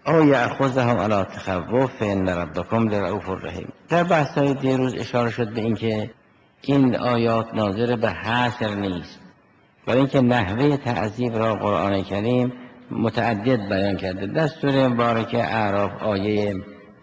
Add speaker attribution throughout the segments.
Speaker 1: او یأخذهم علی تخوف ان ربکم لرؤوف رحیم. در بحث‌های دیروز اشاره شد به اینکه این آیات ناظر به حصر نیست، برای اینکه نحوه تعذیب را قرآن کریم متعدد بیان کرده. در سوره مبارکه اعراف آیه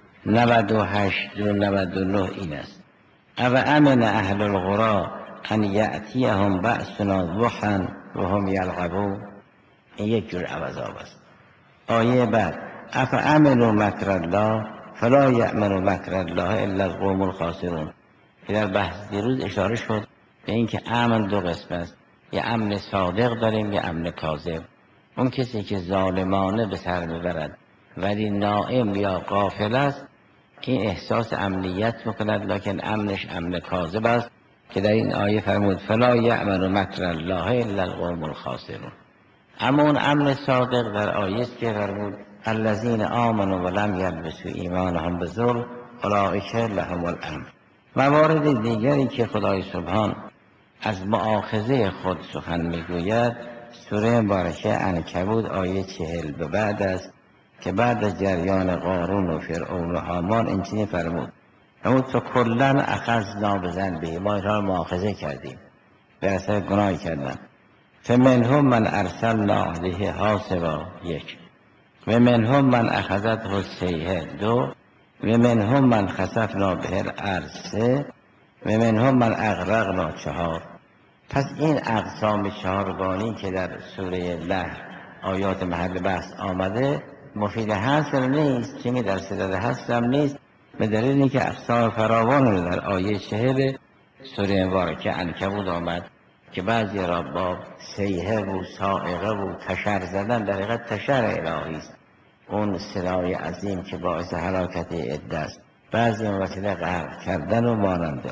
Speaker 1: 98 و 99 این است: او امن اهل القری ان یأتیهم بأسنا ضحی و هم یلعبون. این یک جور عذاب است. آیه بعد: افامنوا مکر الله فلا یأمن مکر الله الا القوم الخاسرون، که در بحث دیروز اشاره شد به اینکه امن دو قسم است، یه امن صادق داریم، یه امن کاذب. اون کسی که ظالمانه به سر میبرد ولی نائم یا غافل است، این احساس امنیت میکند، لکن امنش امن کاذب است که در این آیه فرمود فلا یأمن مکر الله الا القوم الخاسرون. اما اون امن صادق در آیه است که فرمود الذین آمنوا ولم یلبسوا ایمانهم بظلم اولئک لهم الامن. موارد دیگری که خدای سبحان از مؤاخذه خود سخن میگوید سوره مبارکه عنکبوت آیه 40 به بعد است که بعد از جریان قارون و فرعون و هامان اینچنین فرمود تو کلا اخذنا بذنبه، ما اینها را مؤاخذه کردیم به اثر گناهی کردن. فمنهم من ارسلنا علیه حاصبا، یک. و منهم من اخذته الصیحه، دو. و منهم من خسفنا به الارض، سه. و منهم من اغرقنا، چهار. پس این اقسام چهارگانی که در سوره لهر آیات محل بحث آمده مفید حصر نیست، چنین در صدد حصر هم نیست، به دلیل اینکه اقسام فراوان در آیه 40 سوره مبارکه عنکبوت آمد که بعضی را با صیحه و صاعقه و تشر زدن، در حقیقت تشر الهی است، اون صدای عظیم که باعث هلاکت عده است، بعضی وسیله غرق کردن و ماننده.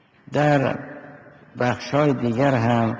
Speaker 1: در بخشای دیگر هم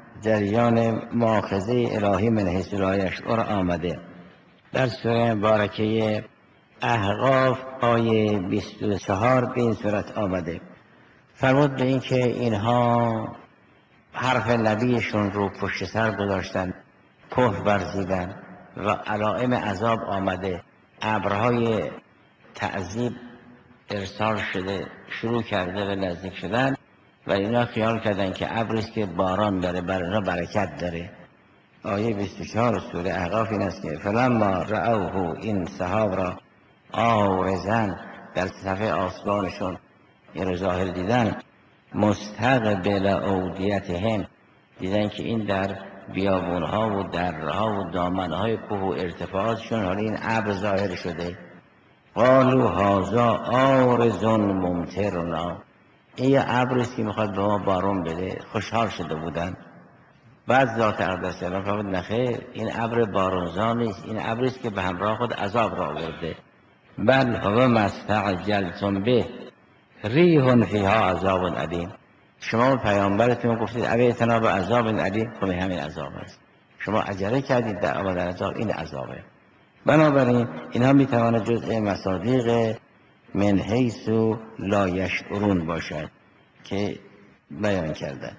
Speaker 1: جریان مؤاخذه الهی من حیث لا یشعر آمده. در سوره مبارکه احقاف آیه 24 به این صورت آمده، فرمود به این که اینها حرف نبیشون رو پشت سر گذاشتن، کفر ورزیدن و علائم عذاب آمده، ابرهای تعذیب ارسال شده، شروع کرده به نزدیک شدن و اینا خیال کردن که ابری است که باران داره، برای اینا برکت داره. آیه 24 سوره احقاف این است که فلما رأوه، این سحاب را عارضا در صفحه آسمانشون این رو ظاهر دیدن، مستقبل اودیتهم، دیدن که این در بیابونها و درها و دامنهای کوه و ارتفاعاتشون حالا این ابر ظاهر شده. قالوا هذا عارض ممطرنا، این ابری است که میخواد به ما بارون بده. خوشحال شده بودن. بعد ذات اقدس اعلام فرمود نخیر، این ابر بارونزا نیست، این ابری است که به همراه خود عذاب را آورده. بل هو ما استعجلتم به ریح فیها عذاب علیم. شما پیامبرتون گفتید ابیتنا به عذاب علیم، خب همین عذاب است، شما عجله کردید در آمدن عذاب، این عذابه. بنابراین اینها میتواند جزء مصادیق من حیث لا یشعرون باشد که بیان کردن.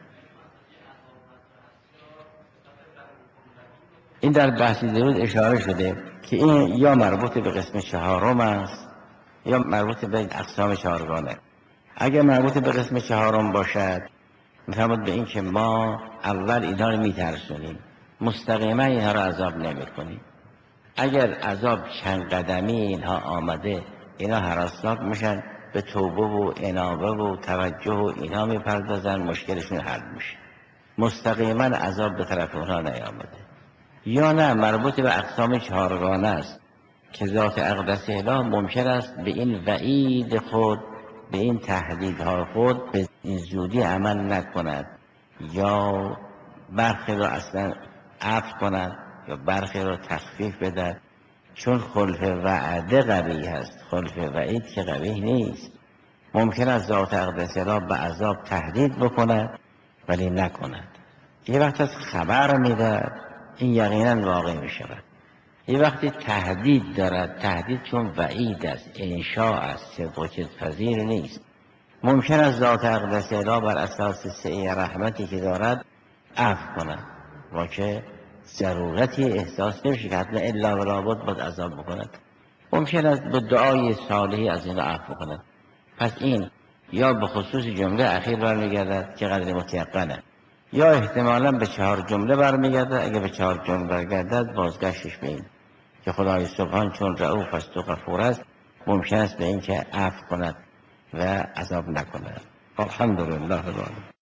Speaker 1: این در بحث دیروز اشاره شده که این یا مربوط به قسم چهارم است یا مربوط به اقسام چهارگانه. اگر مربوط به قسم چهارم باشد میفرماد به این که ما اول اینها رو میترسونیم، مستقیما اینها رو عذاب نمی کنیم. اگر عذاب چند قدمی اینها آمده، اینا هراسناک میشن، به توبه و انابه و توجه و اینها میپردازن، مشکلشون حل میشه. مستقیما عذاب به طرف اونها نیامده. یا نه مربوط به اقسام چهارگانه است که ذات اقدس اله ممکن است به این وعید خود، به این تهدیدها خود به این زودی عمل نکند، یا برخی را اصلا عفو کند یا برخی را تخفیف بدهد، چون خلف وعده قوی هست، خلف وعید که قوی نیست. ممکن است ذات اقدس اله به عذاب تهدید بکند ولی نکند. یه وقت از خبر میدهد، این یقینا واقع می شود. یه وقتی تهدید دارد، تهدید چون وعید است، انشاء است، صدق و کذب‌پذیر نیست. ممکن است ذات اقدس اله بر اساس سعی رحمتی که دارد عفو کند و که ضرورتی احساس نمیشه که حتما الا و لابد باید عذاب بکند. ممکن است به دعای صالحی از این عفو کند. پس این یا به خصوص جمله اخیر برمیگردد که قدر متیقنه، یا احتمالا به 4 جمله برمیگردد. اگه به 4 جمله برگردد بازگشتش به این که خدای سبحان چون رؤوف است و غفور است، ممکن است به این که عفو کند و عذاب نکند. الحمدلله رب العالمین.